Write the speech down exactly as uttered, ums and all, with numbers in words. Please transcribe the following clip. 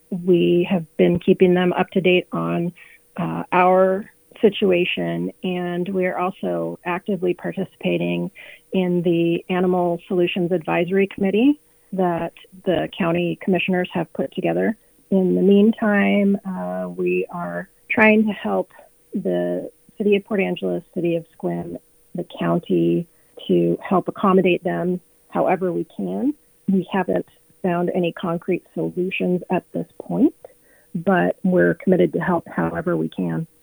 we have been keeping them up to date on uh, our situation, and we are also actively participating in the Animal Solutions Advisory Committee that the county commissioners have put together. In the meantime, uh, we are trying to help the City of Port Angeles, City of Sequim, the county, to help accommodate them however we can. We haven't found any concrete solutions at this point, but we're committed to help however we can.